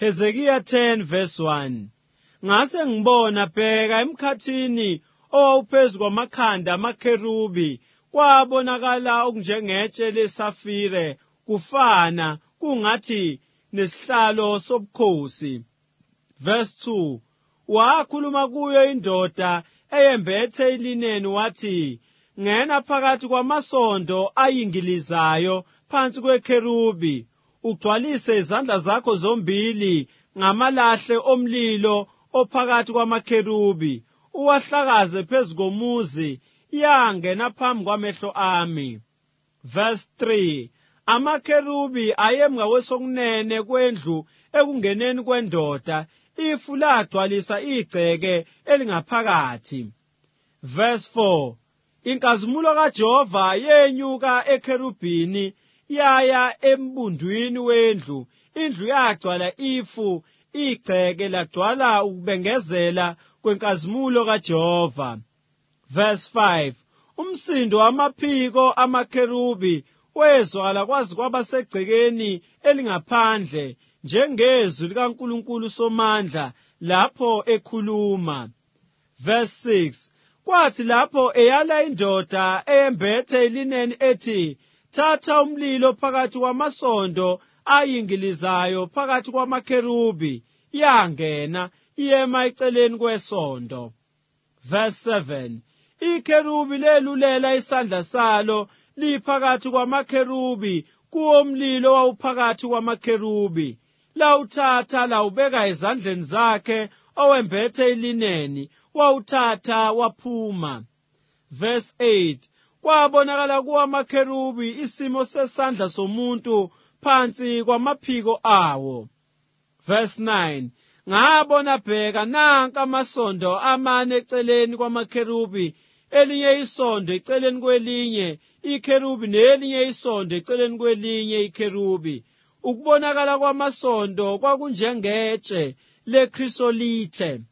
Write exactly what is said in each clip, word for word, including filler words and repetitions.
Hezekiah ten verse one. Ngase ngibona bheka emkhathini owawuphezu kwamakhanda amakherubi kwabonakala okunjengetshe lesafire kufana kungathi nesihlalo sobukhosi. Verse two. Wakhuluma kuyo indoda eyembethe ilineni wathi, ngena phakathi kwamasondo ayingilizayo phansi kwekherubi, ugcwalise izandla zakho zombili ngamalahle omlilo ophakathi kwamakherubi, uwahlakaze phezu komuzi, yangena phambi kwamehlo ami. Verse three. Amakherubi ayemka kwesokunene kwendlu ekungeneni kwendoda, ifu lagcwalisa igceke elingaphakathi. Verse four. Inkazimulo kaJehova yenyuka ekherubini yaya embundwini wendlu, indlu yagcwala ifu, igceke lagcwala ukubengezela kwenkazimulo kaJehova. Verse five. Umsindo wamaphiko amakherubi wezwakala kwazi kwaba segcekeni elingaphandle, njengezwi likaNkulunkulu Somandla lapho ekhuluma. Verse six. Kwathi lapho eyala indoda eyembethe ilineni ethi, thatha umlilo phakathi kwamasondo ayingilizayo phakathi kwamakherubi, yangena iyema eceleni kwesondo. Verse seven. Ikherubi lelulela isandla salo liphakathi kwamakherubi kuwo umlilo wawuphakathi kwamakherubi, lawuthatha lawubeka ezandleni zakhe owembethe ilineni, wawuthatha waphuma. Verse eight. Kwabonakala kuwa amakherubi isimo sesandla somuntu phansi kwamaphiko awo. Verse nine. Ngabona bheka nanka amasondo amane eceleni kwamakherubi, elinye isondo eceleni kwelinye ikherubi nelinye isondo eceleni kwelinye ikherubi. Ukubonakala kwamasondo kwakunjengetshe lekrisolithe.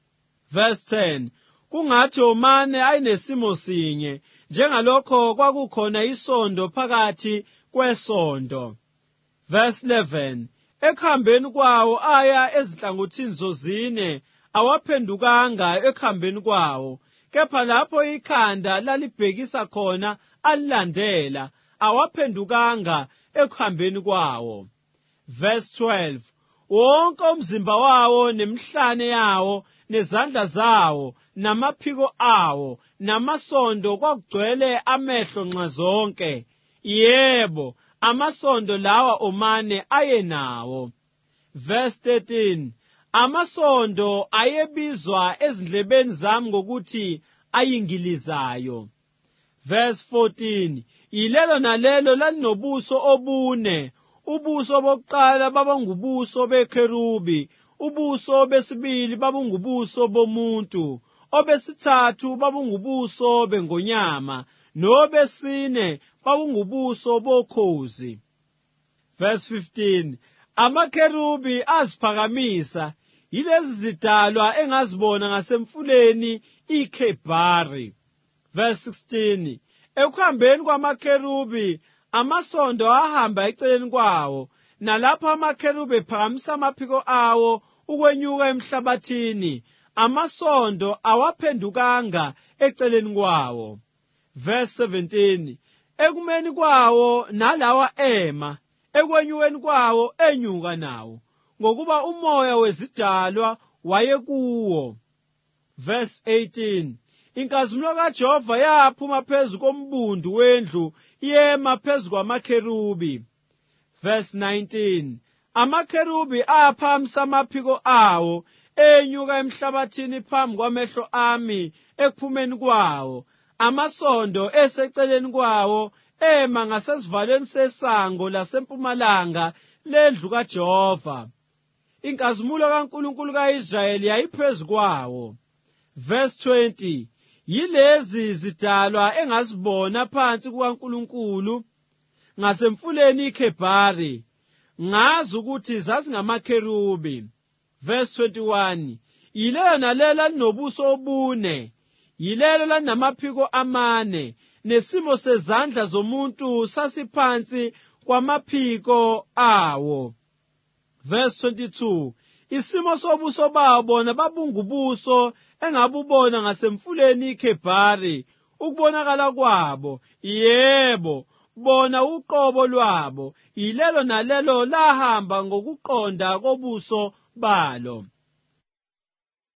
Verse ten. Kungathi omane ayinesimo sinye, njengalokho kwakukhona isondo phakathi kwesondo. Verse eleven. Ekuhambeni kwawo aya ezinhlangothini zozine, awaphendukanga ekuhambeni kwawo, kepha lapho ikhanda lalibhekisa khona alilandela, awaphendukanga ekuhambeni kwawo. Verse twelve. Wonke umzimba wawo nemhlane yawo nezandla zawo namaphiko awo namasondo kwakugcwele amehlo nxa zonke. Yebo, amasondo lawa omane ayenawo. Verse thirteen. Amasondo ayebizwa ezindlebeni zami ngokuthi ayingilizayo. Verse fourteen. Yilelo nalelo lalinobuso obune, ubuso bokuqala babangubuso bekherubi, ubuso besibili babungubuso bomuntu, obesithathu babungubuso bengonyama, nobesine babungubuso bokhozi. Verse fifteen. Amakherubi aziphakamisa, yilezi zidalwa engazibona ngasemfuleni iKhebari. Verse sixteen. Ekuhambeni kwamakherubi amasondo ahamba eceleni kwawo, nalapho amakherubi ephakamisa amaphiko awo ukwenyuka emhlabathini, amasondo awaphendukanga eceleni kwawo. Verse seventeen. Ekumeni kwawo nalawa ema, ekwenyukeni kwawo enyuka nawo, ngokuba umoya wezidalwa wayekuwo. Verse eighteen. Inkazimulo kaJehova yaphuma phezu kombundu wendlu, yema phezu kwamakherubi. Verse nineteen. Amakherubi aphamisa amaphiko awo, enyuka emhlabathini phambi kwamehlo ami ekuphumeni kwawo, amasondo eseceleni kwawo ema ngasesivalweni sesango lasempumalanga lendlu kaJehova. Inkazimulo kaNkulunkulu ka-Israyeli yayiphezu kwawo. Verse twenty. Yilezi zidalwa engazibona phansi kukaNkulunkulu ngasemfuleni iKhebari, ngazi ukuthi zazingamakherubi. Verse twenty-one. Yilelo nalelo linobuso obune, yilelo lanamaphiko amane, nesimo sezandla zomuntu sasiphansi kwamaphiko awo. Verse twenty-two. Isimo sobuso babo bona babungubuso engabubona ngasemfuleni iKhebhari, ukubonakala kwabo, yebo, bona uqobo lwabo, ilelo nalelo lahamba ngokuqonda kobuso balo.